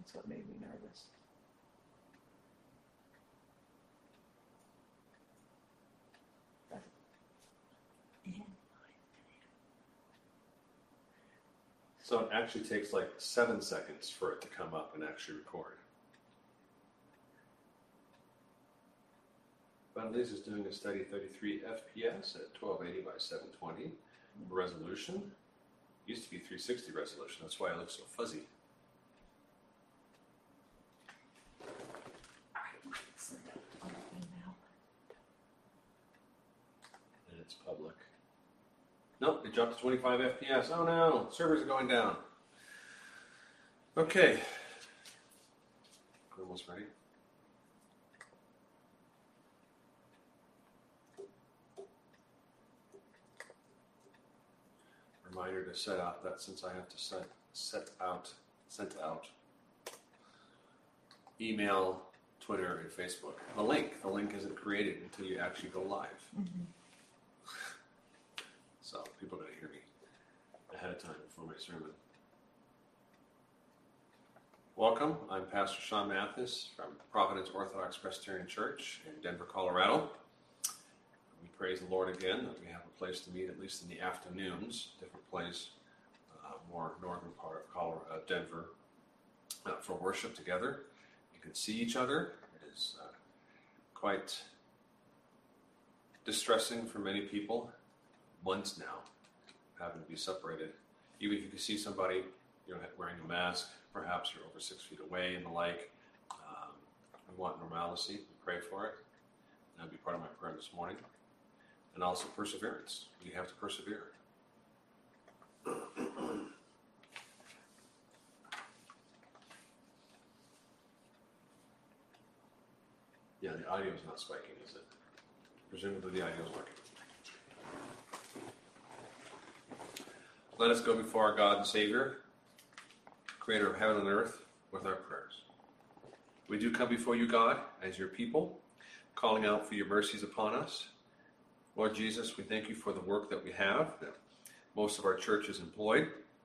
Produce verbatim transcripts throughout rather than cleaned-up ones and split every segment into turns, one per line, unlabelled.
That's what made me nervous.
So it actually takes like seven seconds for it to come up and actually record. Bunleys is doing a steady thirty-three F P S at twelve eighty by seven twenty. Resolution used to be three sixty resolution. That's why it looks so fuzzy. And it's public. Nope, it dropped to twenty-five F P S. Oh no, servers are going down. Okay. We're almost ready. Reminder to set out that since I have to set set out sent out email, Twitter, and Facebook. The link. The link isn't created until you actually go live.
Mm-hmm.
So people are going to hear me ahead of time before my sermon. Welcome. I'm Pastor Sean Mathis from Providence Orthodox Presbyterian Church in Denver, Colorado. We praise the Lord again that we have a place to meet, at least in the afternoons, different place, uh, more northern part of Colorado, uh, Denver, uh, for worship together. You can see each other. It is uh, quite distressing for many people. Months now, having to be separated. Even if you can see somebody, you know, wearing a mask, perhaps you're over six feet away and the like. Um, we want normalcy. We pray for it. That'll be part of my prayer this morning. And also perseverance. We have to persevere. Yeah, the audio is not spiking, is it? Presumably the audio is working. Let us go before our God and Savior, Creator of heaven and earth, with our prayers. We do come before you, God, as your people, calling out for your mercies upon us. Lord Jesus, we thank you for the work that we have, that most of our church is employed,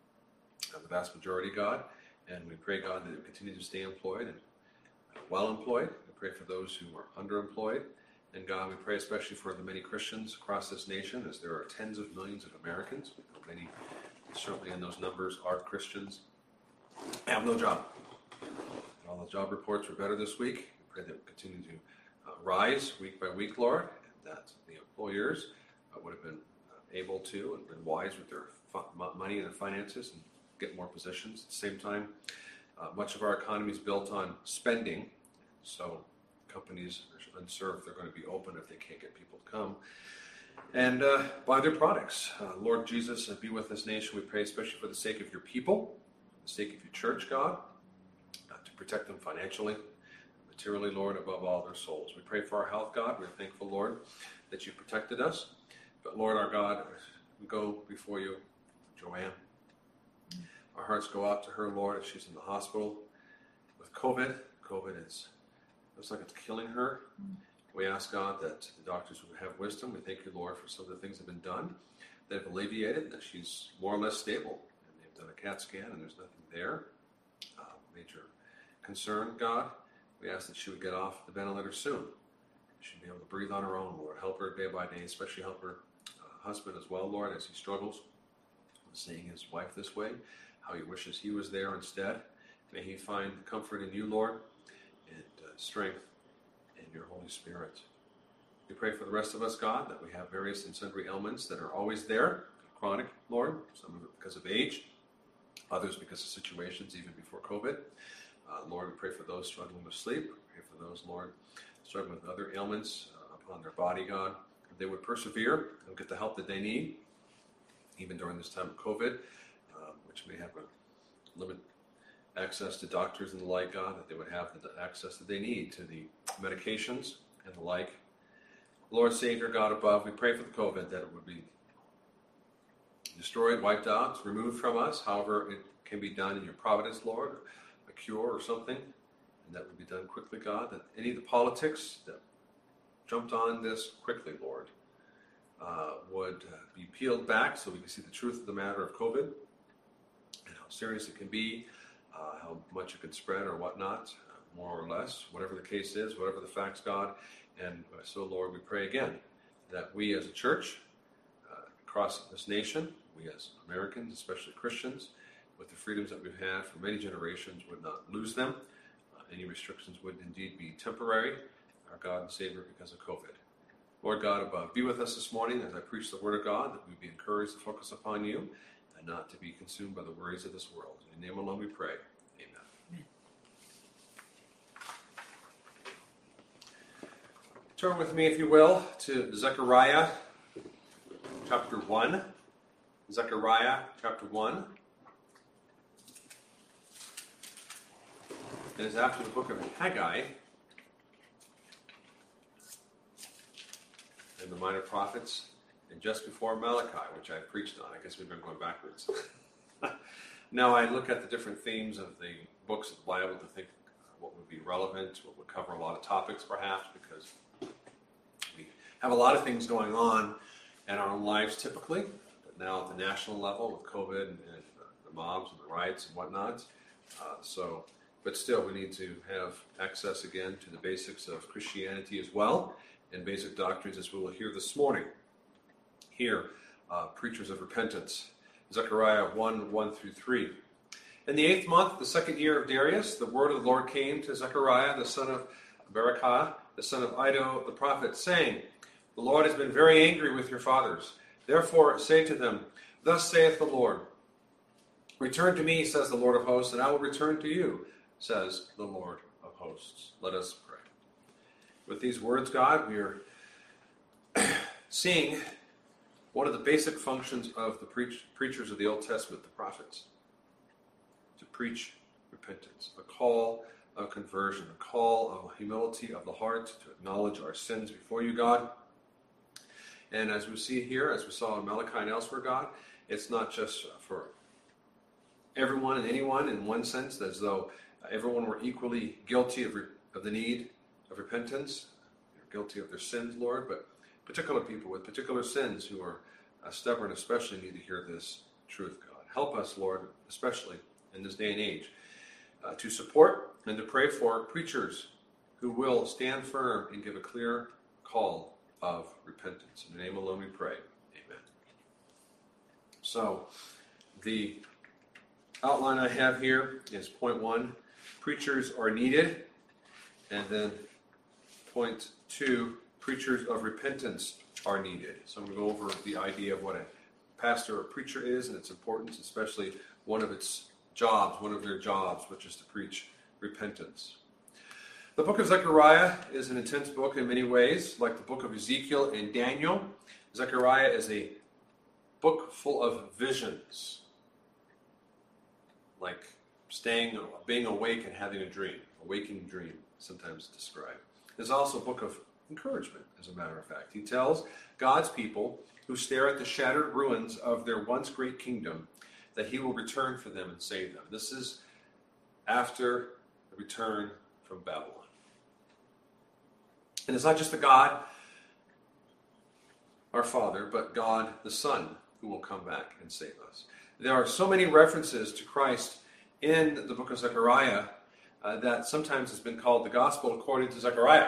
the vast majority, God, and we pray, God, that it will continue to stay employed and well employed. We pray for those who are underemployed, and God, we pray especially for the many Christians across this nation, as there are tens of millions of Americans. We know many, certainly in those numbers, are Christians, have no job. All the job reports were better this week. We pray that it will continue to uh, rise week by week, Lord, and that the employers uh, would have been uh, able to and been wise with their fu- money and their finances and get more positions. At the same time, uh, much of our economy is built on spending, so companies are uncertain if they're going to be open if they can't get people to come and uh, buy their products. Uh, Lord Jesus, uh, be with this nation. We pray especially for the sake of your people, for the sake of your church, God, uh, to protect them financially, materially, Lord, above all their souls. We pray for our health, God. We're thankful, Lord, that you've protected us. But Lord, our God, we go before you, Joanne. Our hearts go out to her, Lord, as she's in the hospital with COVID. COVID is, looks like it's killing her. We ask, God, that the doctors would have wisdom. We thank you, Lord, for some of the things that have been done that have alleviated, that she's more or less stable. And they've done a CAT scan, and there's nothing there. Uh, major concern, God. We ask that she would get off the ventilator soon. She'd be able to breathe on her own, Lord. Help her day by day, especially help her uh, husband as well, Lord, as he struggles with seeing his wife this way, how he wishes he was there instead. May he find comfort in you, Lord, and uh, strength in your Holy Spirit. We pray for the rest of us, God, that we have various and sundry ailments that are always there, chronic, Lord, some of it because of age, others because of situations even before COVID. Uh, Lord, we pray for those struggling with sleep. We pray for those, Lord, struggling with other ailments uh, upon their body, God, that they would persevere and get the help that they need, even during this time of COVID, uh, which may have a limited access to doctors and the like, God, that they would have the access that they need to the medications and the like. Lord, Savior, God above, we pray for the COVID, that it would be destroyed, wiped out, removed from us, however it can be done in your providence, Lord, a cure or something, and that would be done quickly, God, that any of the politics that jumped on this quickly, Lord, uh, would uh, be peeled back so we can see the truth of the matter of COVID and how serious it can be. uh, how much it could spread or whatnot, uh, more or less, whatever the case is, whatever the facts, God. And so, Lord, we pray again that we as a church uh, across this nation, we as Americans, especially Christians, with the freedoms that we've had for many generations, would not lose them. Uh, any restrictions would indeed be temporary, our God and Savior, because of COVID. Lord God above, be with us this morning as I preach the Word of God, that we be encouraged to focus upon you and not to be consumed by the worries of this world. In your name alone we pray. Amen. Amen. Turn with me, if you will, to Zechariah chapter one. Zechariah chapter one. It is after the book of Haggai and the minor prophets, and just before Malachi, which I preached on. I guess we've been going backwards. Now I look at the different themes of the books of the Bible to think what would be relevant, what would cover a lot of topics perhaps, because we have a lot of things going on in our own lives typically, but now at the national level with COVID and, and the mobs and the riots and whatnot. Uh, so, but still we need to have access again to the basics of Christianity as well, and basic doctrines, as we will hear this morning. Here, uh, preachers of repentance. Zechariah one, one through three. In the eighth month, the second year of Darius, the word of the Lord came to Zechariah, the son of Berechiah, the son of Iddo, the prophet, saying, The Lord has been very angry with your fathers. Therefore say to them, Thus saith the Lord, Return to me, says the Lord of hosts, and I will return to you, says the Lord of hosts. Let us pray. With these words, God, we are seeing one of the basic functions of the preach, preachers of the Old Testament, the prophets, to preach repentance, a call of conversion, a call of humility of the heart to acknowledge our sins before you, God. And as we see here, as we saw in Malachi and elsewhere, God, it's not just for everyone and anyone in one sense, as though everyone were equally guilty of, re- of the need of repentance, they're guilty of their sins, Lord, but particular people with particular sins who are uh, stubborn especially need to hear this truth, God. Help us, Lord, especially in this day and age, uh, to support and to pray for preachers who will stand firm and give a clear call of repentance. In the name alone we pray. Amen. So, the outline I have here is point one, preachers are needed, and then point two, preachers of repentance are needed. So I'm going to go over the idea of what a pastor or preacher is and its importance, especially one of its jobs, one of their jobs, which is to preach repentance. The book of Zechariah is an intense book in many ways, like the book of Ezekiel and Daniel. Zechariah is a book full of visions, like staying, being awake and having a dream, a waking dream, sometimes described. There's also a book of encouragement, as a matter of fact. He tells God's people who stare at the shattered ruins of their once great kingdom that he will return for them and save them. This is after the return from Babylon. And it's not just the God, our Father, but God the Son who will come back and save us. There are so many references to Christ in the book of Zechariah uh, that sometimes has been called the Gospel according to Zechariah.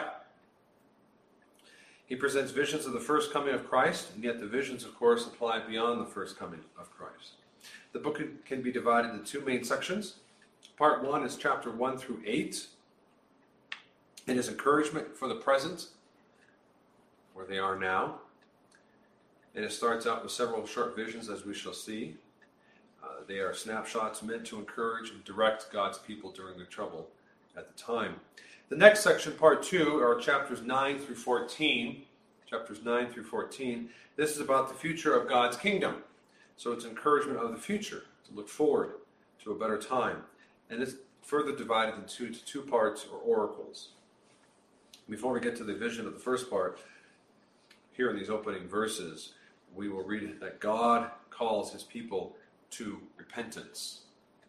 He presents visions of the first coming of Christ, and yet the visions, of course, apply beyond the first coming of Christ. The book can be divided into two main sections. Part one is chapter one through eight. It is encouragement for the present, where they are now. And it starts out with several short visions, as we shall see. Uh, they are snapshots meant to encourage and direct God's people during their trouble at the time. The next section, part two, are chapters nine through fourteen. Chapters nine through fourteen. This is about the future of God's kingdom. So it's encouragement of the future, to look forward to a better time. And it's further divided into two, two parts, or oracles. Before we get to the vision of the first part, here in these opening verses, we will read that God calls his people to repentance.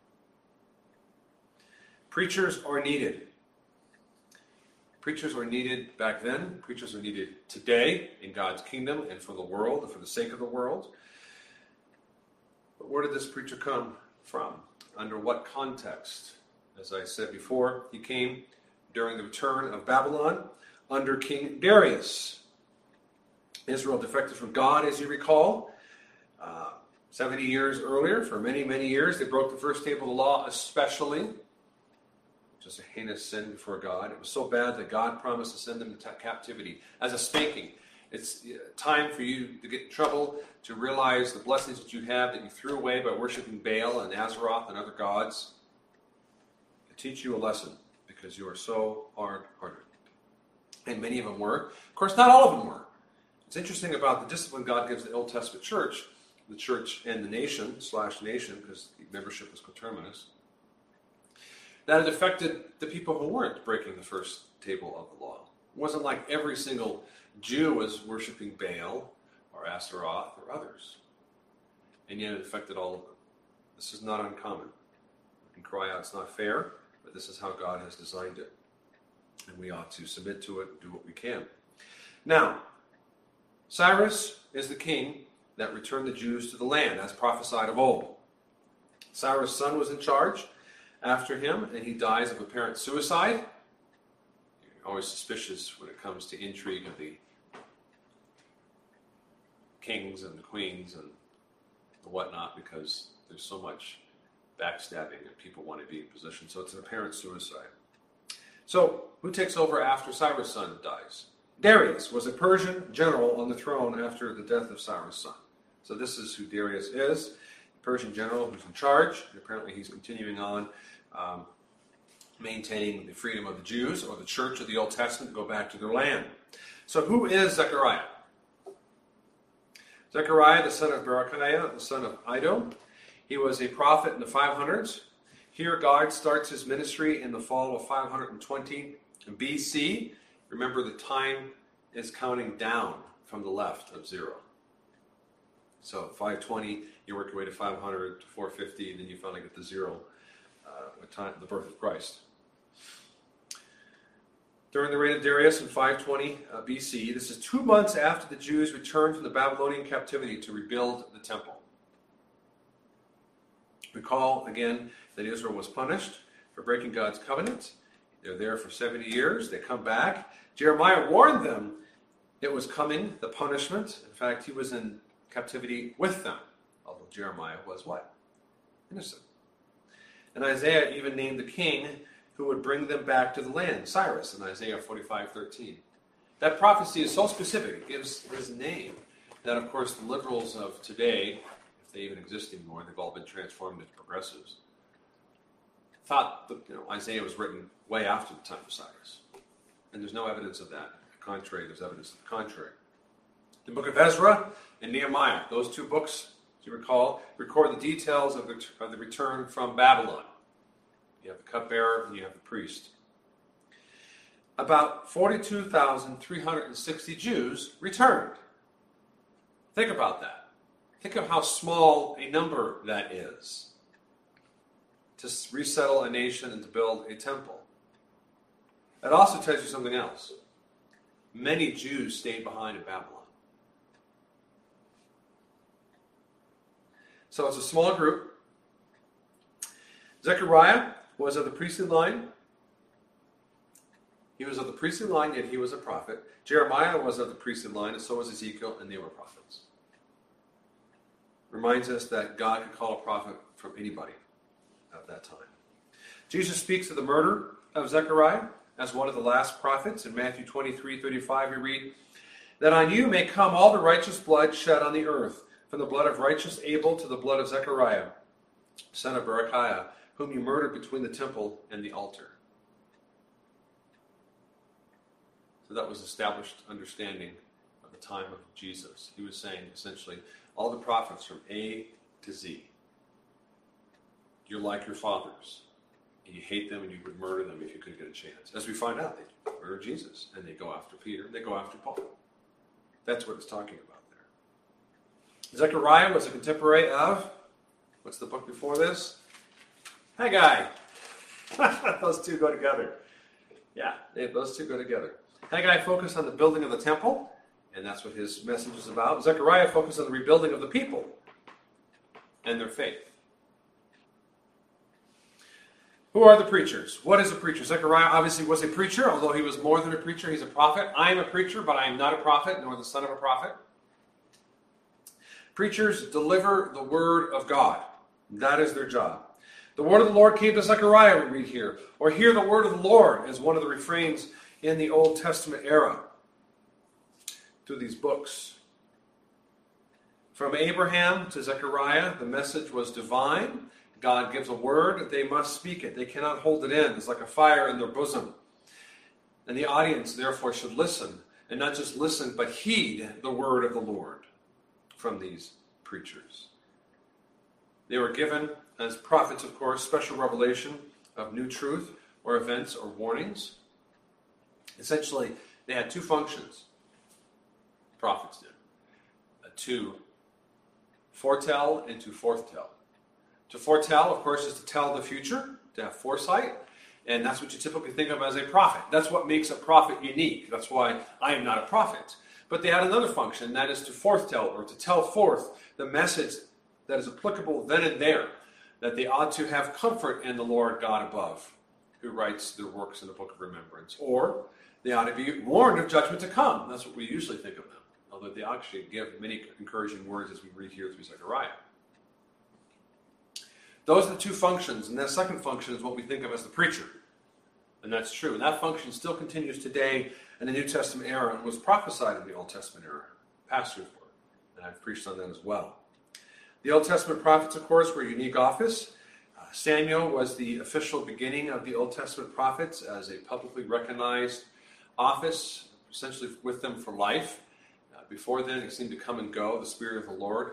Preachers are needed. Preachers were needed back then. Preachers are needed today in God's kingdom and for the world and for the sake of the world. But where did this preacher come from? Under what context? As I said before, he came during the return of Babylon under King Darius. Israel defected from God, as you recall, uh, seventy years earlier. For many, many years, they broke the first table of the law especially, which is a heinous sin before God. It was so bad that God promised to send them into captivity as a spanking. It's time for you to get in trouble, to realize the blessings that you have that you threw away by worshiping Baal and Azeroth and other gods. To teach you a lesson, because you are so hard-hearted. And many of them were. Of course, not all of them were. It's interesting about the discipline God gives the Old Testament church, the church and the nation, slash nation, because the membership was coterminous, that it affected the people who weren't breaking the first table of the law. It wasn't like every single Jew was worshiping Baal or Astaroth or others. And yet it affected all of them. This is not uncommon. We can cry out, it's not fair, but this is how God has designed it. And we ought to submit to it and do what we can. Now, Cyrus is the king that returned the Jews to the land, as prophesied of old. Cyrus' son was in charge after him, and he dies of apparent suicide. You're always suspicious when it comes to intrigue of the kings and the queens and the whatnot, because there's so much backstabbing and people want to be in position. So it's an apparent suicide. So who takes over after Cyrus' son dies? Darius was a Persian general on the throne after the death of Cyrus' son. So this is who Darius is, a Persian general who's in charge. And apparently he's continuing on um, maintaining the freedom of the Jews, or the church of the Old Testament, to go back to their land. So who is Zechariah? Zechariah, the son of Berechiah, the son of Iddo. He was a prophet in the five hundreds. Here God starts his ministry in the fall of five hundred twenty B C. Remember, the time is counting down from the left of zero. So five twenty, you work your way to five hundred, to four fifty, and then you finally get to zero, uh, time, the birth of Christ. During the reign of Darius in five twenty uh, B C, this is two months after the Jews returned from the Babylonian captivity to rebuild the temple. Recall again that Israel was punished for breaking God's covenant. They're there for seventy years. They come back. Jeremiah warned them it was coming, the punishment. In fact, he was in captivity with them, although Jeremiah was what? Innocent. And Isaiah even named the king who would bring them back to the land, Cyrus, in Isaiah forty-five thirteen. That prophecy is so specific, it gives his name, that of course the liberals of today, if they even exist anymore, they've all been transformed into progressives, thought that, you know, Isaiah was written way after the time of Cyrus. And there's no evidence of that. Contrary, there's evidence of the contrary. The book of Ezra and Nehemiah, those two books, as you recall, record the details of the, of the return from Babylon. You have the cupbearer and you have the priest. About forty-two thousand three hundred sixty Jews returned. Think about that. Think of how small a number that is to resettle a nation and to build a temple. It also tells you something else. Many Jews stayed behind in Babylon. So it's a small group. Zechariah was of the priestly line. He was of the priestly line, yet he was a prophet. Jeremiah was of the priestly line, and so was Ezekiel, and they were prophets. Reminds us that God could call a prophet from anybody at that time. Jesus speaks of the murder of Zechariah as one of the last prophets. In Matthew twenty-three thirty-five, we read, "That on you may come all the righteous blood shed on the earth, from the blood of righteous Abel to the blood of Zechariah, son of Berechiah, whom you murdered between the temple and the altar." So that was established understanding of the time of Jesus. He was saying, essentially, all the prophets from A to Z, you're like your fathers. And you hate them and you would murder them if you could get a chance. As we find out, they murder Jesus. And they go after Peter. And they go after Paul. That's what it's talking about there. Zechariah was a contemporary of, what's the book before this? Haggai. Those two go together. Yeah, they, those two go together. Haggai focused on the building of the temple, and that's what his message is about. Zechariah focused on the rebuilding of the people and their faith. Who are the preachers? What is a preacher? Zechariah obviously was a preacher, although he was more than a preacher. He's a prophet. I am a preacher, but I am not a prophet, nor the son of a prophet. Preachers deliver the word of God. That is their job. The word of the Lord came to Zechariah, we read here. Or hear the word of the Lord is one of the refrains in the Old Testament era through these books. From Abraham to Zechariah, the message was divine. God gives a word, they must speak it. They cannot hold it in. It's like a fire in their bosom. And the audience, therefore, should listen. And not just listen, but heed the word of the Lord from these preachers. They were given, as prophets, of course, special revelation of new truth or events or warnings. Essentially, they had two functions. Prophets did. Uh, to foretell and to forthtell. To foretell, of course, is to tell the future, to have foresight, and that's what you typically think of as a prophet. That's what makes a prophet unique. That's why I am not a prophet. But they had another function, that is to forthtell, or to tell forth the message that is applicable then and there, that they ought to have comfort in the Lord God above, who writes their works in the book of remembrance. Or they ought to be warned of judgment to come. That's what we usually think of them, although they actually give many encouraging words as we read here through Zechariah. Those are the two functions, and that second function is what we think of as the preacher. And that's true. And that function still continues today in the New Testament era and was prophesied in the Old Testament era. Pastors were, and I've preached on that as well. The Old Testament prophets, of course, were a unique office. Uh, Samuel was the official beginning of the Old Testament prophets as a publicly recognized office, essentially with them for life. Uh, before then, it seemed to come and go, the Spirit of the Lord.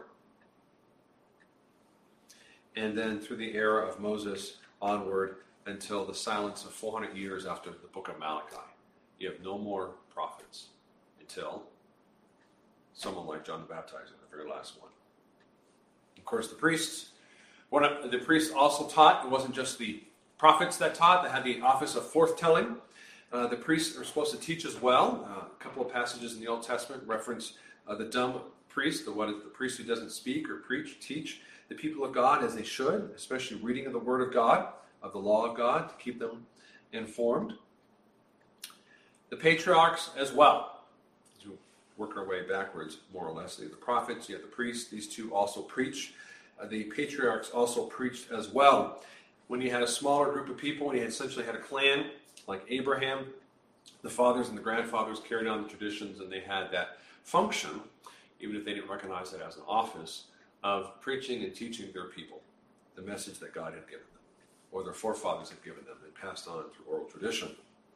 And then through the era of Moses onward until the silence of four hundred years after the book of Malachi. You have no more prophets until someone like John the Baptizer, the very last one. Of course, the priests, one of the priests also taught. It wasn't just the prophets that taught. They had the office of forthtelling. Uh, the priests are supposed to teach as well. Uh, a couple of passages in the Old Testament reference uh, the dumb priest, the, what is the priest who doesn't speak or preach, teach the people of God as they should, especially reading of the Word of God, of the law of God, to keep them informed. The patriarchs as well, as we work our way backwards, more or less. You have the prophets, you have the priests. These two also preach. Uh, the patriarchs also preached as well. When you had a smaller group of people, when you essentially had a clan, like Abraham, the fathers and the grandfathers carried on the traditions, and they had that function, even if they didn't recognize it as an office, of preaching and teaching their people the message that God had given them, or their forefathers had given them and passed on through oral tradition.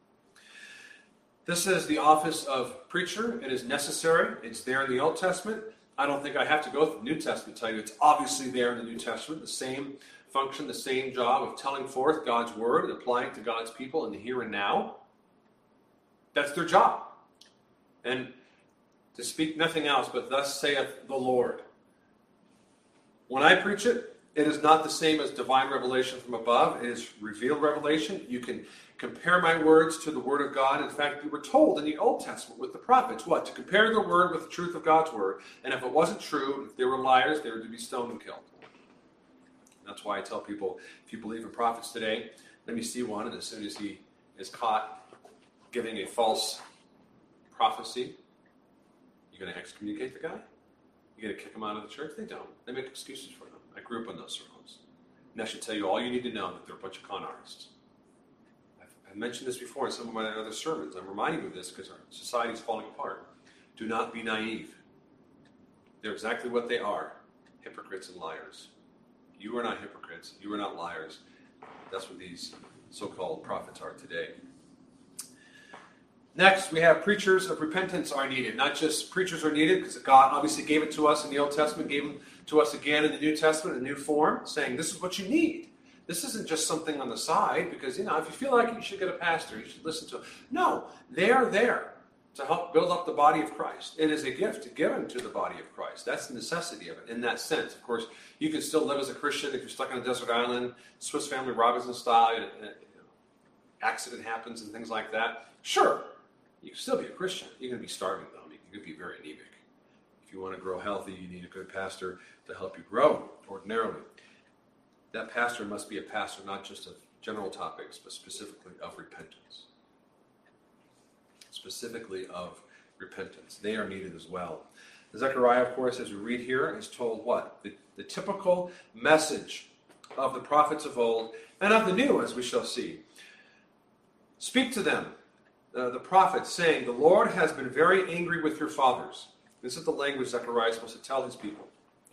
This is the office of preacher. It is necessary. It's there in the Old Testament. I don't think I have to go through the New Testament to tell you it's obviously there in the New Testament, the same function, the same job of telling forth God's word and applying it to God's people in the here and now. That's their job. And to speak nothing else but thus saith the Lord. When I preach it, it is not the same as divine revelation from above. It is revealed revelation. You can compare my words to the word of God. In fact, we were told in the Old Testament with the prophets, what? To compare the word with the truth of God's word. And if it wasn't true, if they were liars, they were to be stoned and killed. That's why I tell people, if you believe in prophets today, let me see one, and as soon as he is caught giving a false prophecy, you're going to excommunicate the guy? You're going to kick him out of the church? They don't. They make excuses for them. I grew up in those circles. And I should tell you all you need to know, that they're a bunch of con artists. I've, I've mentioned this before in some of my other sermons. I'm reminding you of this because our society is falling apart. Do not be naive. They're exactly what they are, hypocrites and liars. You are not hypocrites. You are not liars. That's what these so-called prophets are today. Next, we have preachers of repentance are needed. Not just preachers are needed, because God obviously gave it to us in the Old Testament, gave them to us again in the New Testament in new form, saying this is what you need. This isn't just something on the side, because, you know, if you feel like it, you should get a pastor, you should listen to it. No, they are there to help build up the body of Christ. It is a gift given to the body of Christ. That's the necessity of it in that sense. Of course, you can still live as a Christian if you're stuck on a desert island, Swiss Family Robinson style, and, and, you know, accident happens and things like that. Sure. You can still be a Christian. You're going to be starving, though. You could be very anemic. If you want to grow healthy, you need a good pastor to help you grow ordinarily. That pastor must be a pastor not just of general topics, but specifically of repentance. Specifically of repentance. They are needed as well. Zechariah, of course, as we read here, is told what? The, the typical message of the prophets of old and of the new, as we shall see. Speak to them, uh, the prophets, saying, the Lord has been very angry with your fathers. This is the language Zechariah is supposed to tell his people.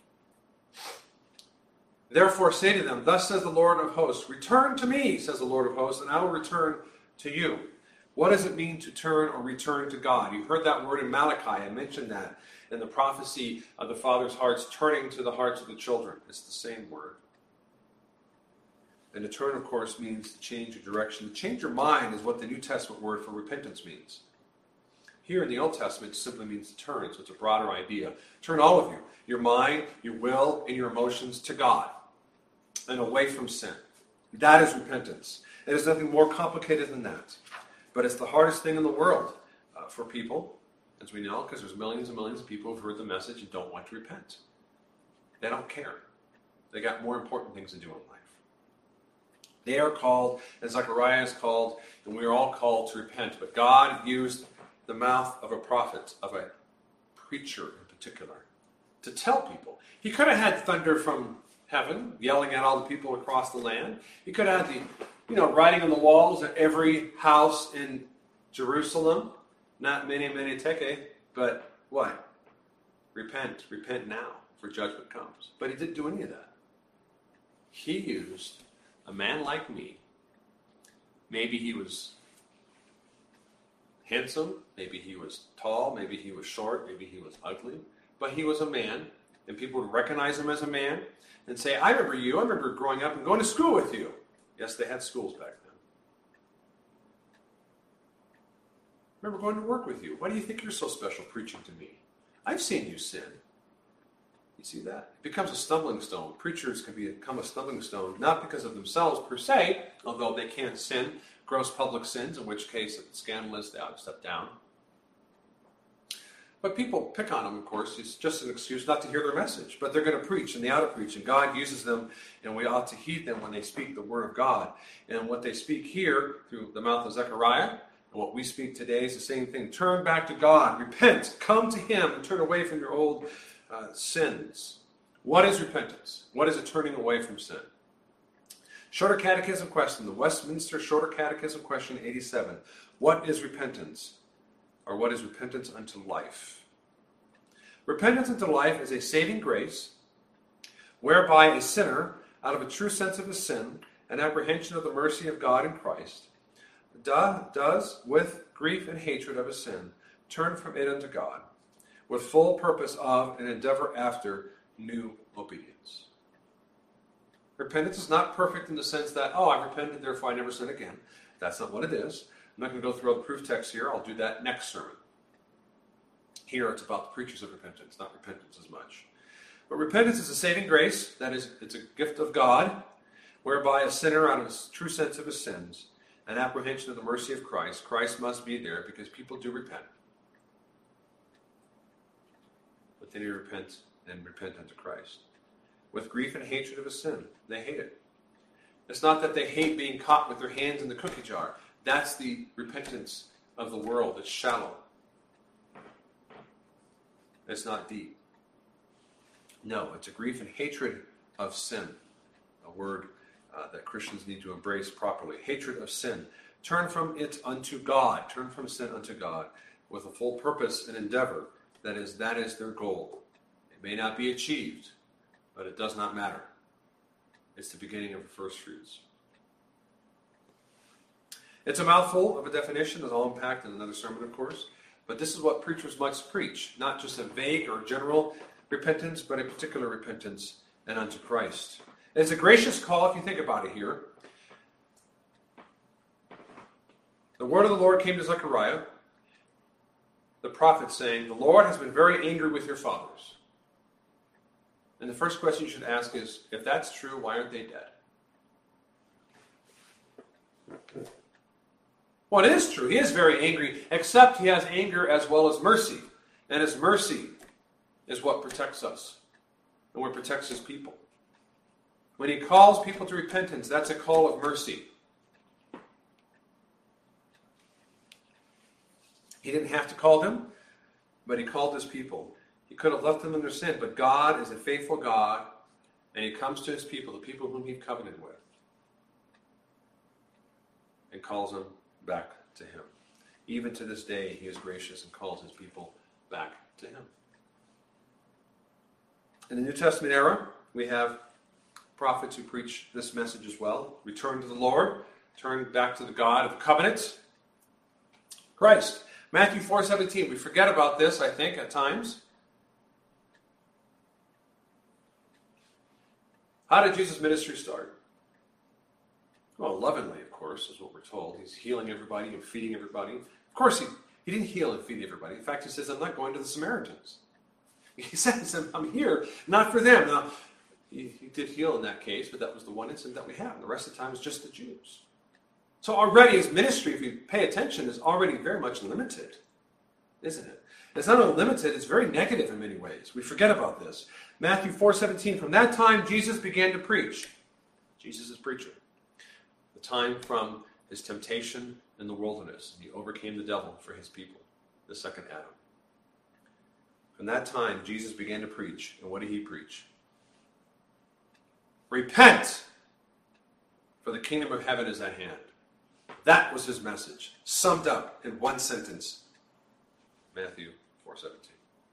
Therefore say to them, thus says the Lord of hosts, return to me, says the Lord of hosts, and I will return to you. What does it mean to turn or return to God? You heard that word in Malachi. I mentioned that in the prophecy of the father's hearts turning to the hearts of the children. It's the same word. And to turn, of course, means to change your direction. To change your mind is what the New Testament word for repentance means. Here in the Old Testament, it simply means to turn, so it's a broader idea. Turn all of you, your mind, your will, and your emotions to God and away from sin. That is repentance. It is nothing more complicated than that. But it's the hardest thing in the world uh, for people, as we know, because there's millions and millions of people who've heard the message and don't want to repent. They don't care. They got more important things to do in life. They are called, and Zechariah is called, and we are all called to repent. But God used the mouth of a prophet, of a preacher in particular, to tell people. He could have had thunder from heaven, yelling at all the people across the land. He could have had the, you know, writing on the walls at every house in Jerusalem. Not mene, mene, tekel, but what? Repent, repent now, for judgment comes. But he didn't do any of that. He used a man like me. Maybe he was handsome, maybe he was tall, maybe he was short, maybe he was ugly, but he was a man, and people would recognize him as a man and say, I remember you, I remember growing up and going to school with you. Yes, they had schools back then. I remember going to work with you. Why do you think you're so special preaching to me? I've seen you sin. You see that? It becomes a stumbling stone. Preachers can become a stumbling stone, not because of themselves per se, although they can sin, gross public sins, in which case if it's scandalous, they ought to step down. But people pick on them, of course. It's just an excuse not to hear their message. But they're going to preach, and they ought to preach, and God uses them, and we ought to heed them when they speak the word of God. And what they speak here through the mouth of Zechariah, and what we speak today is the same thing. Turn back to God. Repent. Come to Him and turn away from your old uh, sins. What is repentance? What is a turning away from sin? Shorter Catechism question. The Westminster Shorter Catechism question eighty-seven. What is repentance? Or what is repentance unto life? Repentance unto life is a saving grace whereby a sinner, out of a true sense of his sin and apprehension of the mercy of God in Christ, do, does, with grief and hatred of his sin, turn from it unto God, with full purpose of and endeavor after new obedience. Repentance is not perfect in the sense that, oh, I've repented, therefore I never sin again. That's not what it is. I'm not going to go through all the proof texts here. I'll do that next sermon. Here it's about the preachers of repentance, not repentance as much. But repentance is a saving grace. That is, it's a gift of God, whereby a sinner, out of his true sense of his sins and apprehension of the mercy of Christ, Christ must be there because people do repent. But they need to repent and repent unto Christ. With grief and hatred of his sin. They hate it. It's not that they hate being caught with their hands in the cookie jar. That's the repentance of the world. It's shallow. It's not deep. No, it's a grief and hatred of sin. A word uh, that Christians need to embrace properly. Hatred of sin. Turn from it unto God. Turn from sin unto God with a full purpose and endeavor. That is, that is their goal. It may not be achieved, but it does not matter. It's the beginning of the first fruits. It's a mouthful of a definition that's all unpacked in another sermon, of course. But this is what preachers must preach. Not just a vague or general repentance, but a particular repentance and unto Christ. It's a gracious call if you think about it here. The word of the Lord came to Zechariah, the prophet, saying, the Lord has been very angry with your fathers. And the first question you should ask is, if that's true, why aren't they dead? Well, it is true. He is very angry, except he has anger as well as mercy. And his mercy is what protects us and what protects his people. When he calls people to repentance, that's a call of mercy. He didn't have to call them, but he called his people. He could have left them in their sin, but God is a faithful God, and he comes to his people, the people whom he covenanted with, and calls them back to him. Even to this day, he is gracious and calls his people back to him. In the New Testament era, we have prophets who preach this message as well. Return to the Lord. Turn back to the God of covenants. Christ. Matthew four seventeen. We forget about this, I think, at times. How did Jesus' ministry start? Well, lovingly, of course, is what we're told. He's healing everybody and feeding everybody. Of course, he, he didn't heal and feed everybody. In fact, he says, I'm not going to the Samaritans. He says, I'm here, not for them. Now, he, he did heal in that case, but that was the one incident that we have. And the rest of the time is just the Jews. So already his ministry, if you pay attention, is already very much limited, isn't it? It's not only limited, it's very negative in many ways. We forget about this. Matthew four seventeen, from that time Jesus began to preach. Jesus is preacher. The time from his temptation in the wilderness. He overcame the devil for his people, the second Adam. From that time, Jesus began to preach. And what did he preach? Repent, for the kingdom of heaven is at hand. That was his message, summed up in one sentence. Matthew four seventeen.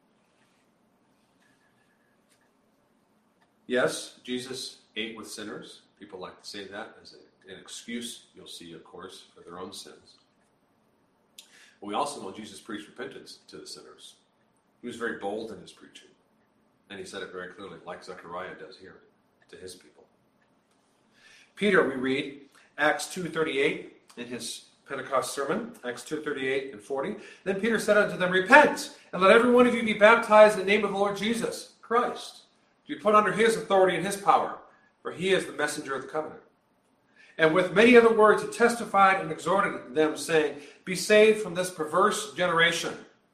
Yes, Jesus ate with sinners. People like to say that as a, an excuse, you'll see, of course, for their own sins. But we also know Jesus preached repentance to the sinners. He was very bold in his preaching. And he said it very clearly, like Zechariah does here, to his people. Peter, we read, Acts two thirty-eight, in his Pentecost sermon, Acts two thirty-eight and forty. Then Peter said unto them, repent, and let every one of you be baptized in the name of the Lord Jesus Christ, to be put under his authority and his power, for he is the messenger of the covenant. And with many other words he testified and exhorted them, saying, be saved from this perverse generation.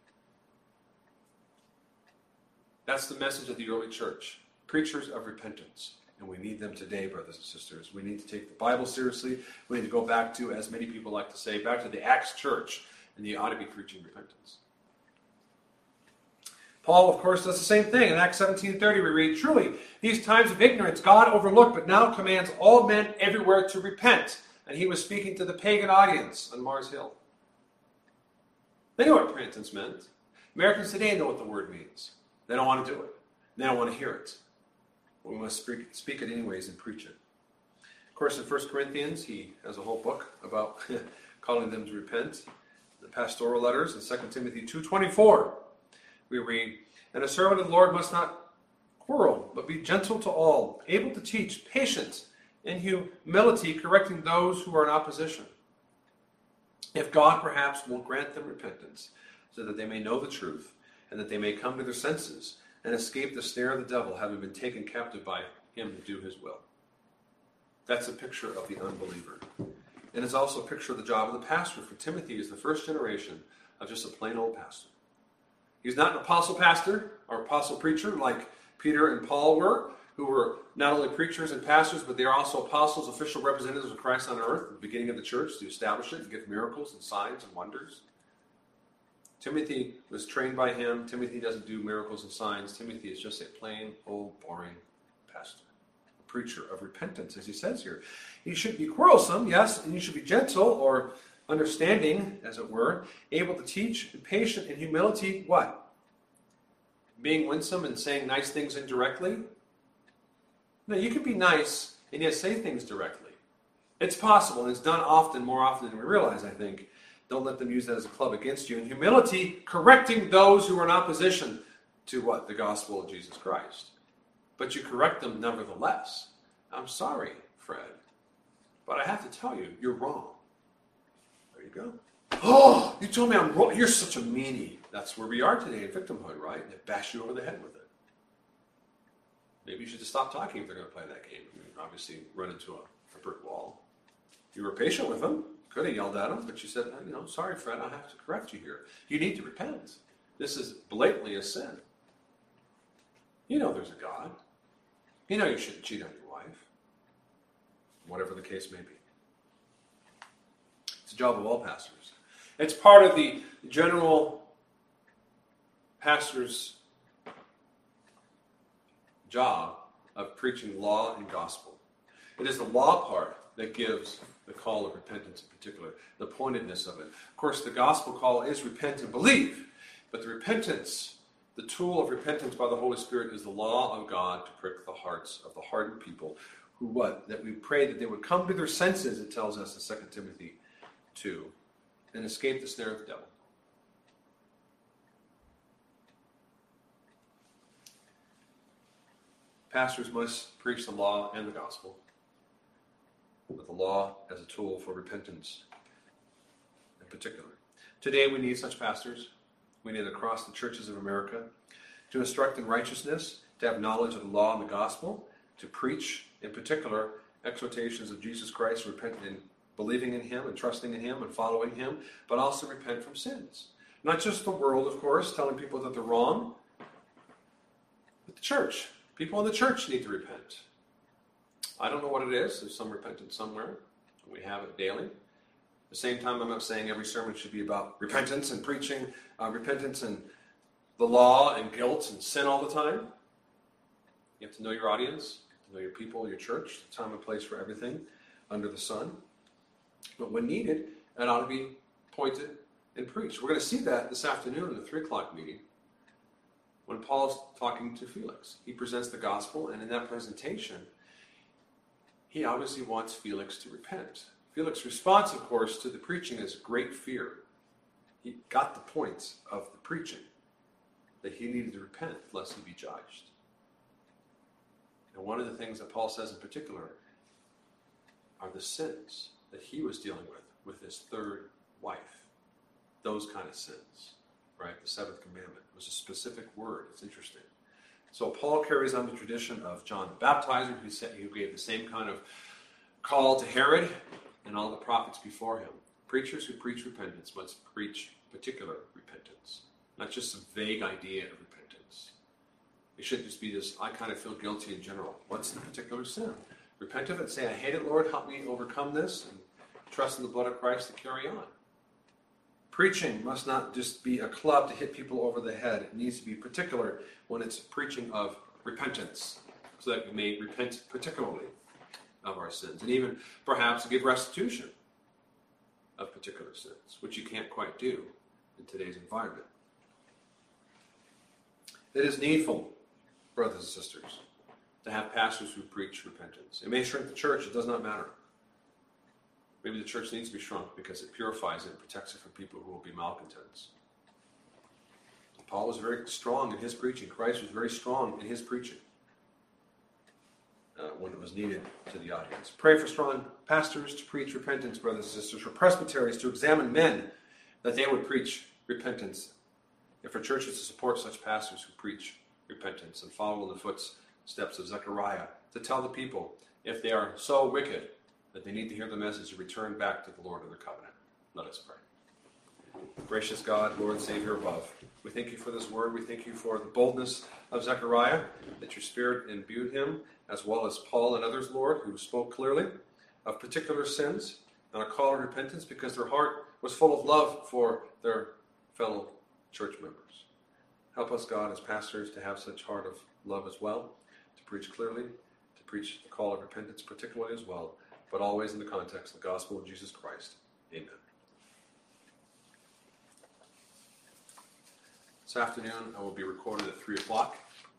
That's the message of the early church. Preachers of repentance. And we need them today, brothers and sisters. We need to take the Bible seriously. We need to go back to, as many people like to say, back to the Acts church, and you ought to be preaching repentance. Paul, of course, does the same thing. In Acts seventeen thirty, we read, truly, these times of ignorance God overlooked, but now commands all men everywhere to repent. And he was speaking to the pagan audience on Mars Hill. They knew what repentance meant. Americans today know what the word means. They don't want to do it. They don't want to hear it. We must speak, speak it anyways and preach it. Of course, in First Corinthians, he has a whole book about calling them to repent. The pastoral letters in Second Timothy two twenty-four, we read, and a servant of the Lord must not quarrel, but be gentle to all, able to teach, patient, in humility, correcting those who are in opposition. If God perhaps will grant them repentance, so that they may know the truth, and that they may come to their senses, and escape the snare of the devil, having been taken captive by him to do his will. That's a picture of the unbeliever. And it's also a picture of the job of the pastor. For Timothy is the first generation of just a plain old pastor. He's not an apostle pastor or apostle preacher like Peter and Paul were, who were not only preachers and pastors, but they are also apostles, official representatives of Christ on earth, at the beginning of the church, to establish it and give miracles and signs and wonders. Timothy was trained by him. Timothy doesn't do miracles and signs. Timothy is just a plain, old, boring pastor, a preacher of repentance, as he says here. He should be quarrelsome, yes, and he should be gentle or understanding, as it were, able to teach, and patient in humility, what? Being winsome and saying nice things indirectly? No, you can be nice and yet say things directly. It's possible, and it's done often, more often than we realize, I think. Don't let them use that as a club against you. In humility, correcting those who are in opposition to what? The gospel of Jesus Christ. But you correct them nevertheless. I'm sorry, Fred, but I have to tell you, you're wrong. There you go. Oh, you told me I'm wrong. You're such a meanie. That's where we are today in victimhood, right? They bash you over the head with it. Maybe you should just stop talking if they're going to play that game. I mean, obviously, run into a, a brick wall. You were patient with them. Could have yelled at him, but you said, you know, sorry, Fred, I have to correct you here. You need to repent. This is blatantly a sin. You know there's a God. You know you shouldn't cheat on your wife. Whatever the case may be. It's the job of all pastors. It's part of the general pastor's job of preaching law and gospel. It is the law part that gives the call of repentance in particular, the pointedness of it. Of course, the gospel call is repent and believe, but the repentance, the tool of repentance by the Holy Spirit is the law of God to prick the hearts of the hardened people who what? That we pray that they would come to their senses, it tells us in Second Timothy two, and escape the snare of the devil. Pastors must preach the law and the gospel, with the law as a tool for repentance in particular. Today we need such pastors. We need across the churches of America to instruct in righteousness, to have knowledge of the law and the gospel, to preach in particular exhortations of Jesus Christ, repenting and believing in him and trusting in him and following him, but also repent from sins. Not just the world, of course, telling people that they're wrong, but the church. People in the church need to repent. I don't know what it is. There's some repentance somewhere. We have it daily. At the same time, I'm not saying every sermon should be about repentance and preaching uh, repentance and the law and guilt and sin all the time. You have to know your audience, know your people, your church, time and place for everything under the sun. But when needed, it ought to be pointed and preached. We're going to see that this afternoon in the three o'clock meeting when Paul's talking to Felix. He presents the gospel, and in that presentation, he obviously wants Felix to repent. Felix's response, of course, to the preaching is great fear. He got the point of the preaching, that he needed to repent lest he be judged. And one of the things that Paul says in particular are the sins that he was dealing with, with his third wife. Those kind of sins, right? The seventh commandment was a specific word. It's interesting. So Paul carries on the tradition of John the Baptizer, who said who gave the same kind of call to Herod and all the prophets before him. Preachers who preach repentance must preach particular repentance, not just some vague idea of repentance. It shouldn't just be this, I kind of feel guilty in general. What's the particular sin? Repent of it, say, I hate it, Lord, help me overcome this, and trust in the blood of Christ to carry on. Preaching must not just be a club to hit people over the head. It needs to be particular when it's preaching of repentance, so that we may repent particularly of our sins, and even perhaps give restitution of particular sins, which you can't quite do in today's environment. It is needful, brothers and sisters, to have pastors who preach repentance. It may shrink the church, it does not matter. Maybe the church needs to be shrunk because it purifies it and protects it from people who will be malcontents. Paul was very strong in his preaching. Christ was very strong in his preaching uh, when it was needed to the audience. Pray for strong pastors to preach repentance, brothers and sisters, for presbyteries to examine men that they would preach repentance, and for churches to support such pastors who preach repentance and follow in the footsteps of Zechariah to tell the people if they are so wicked that they need to hear the message and return back to the Lord of their covenant. Let us pray. Gracious God, Lord, Savior above, we thank you for this word. We thank you for the boldness of Zechariah, that your Spirit imbued him, as well as Paul and others, Lord, who spoke clearly of particular sins and a call to repentance because their heart was full of love for their fellow church members. Help us, God, as pastors, to have such heart of love as well, to preach clearly, to preach the call of repentance particularly as well, but always in the context of the gospel of Jesus Christ. Amen. This afternoon, I will be recorded at three o'clock.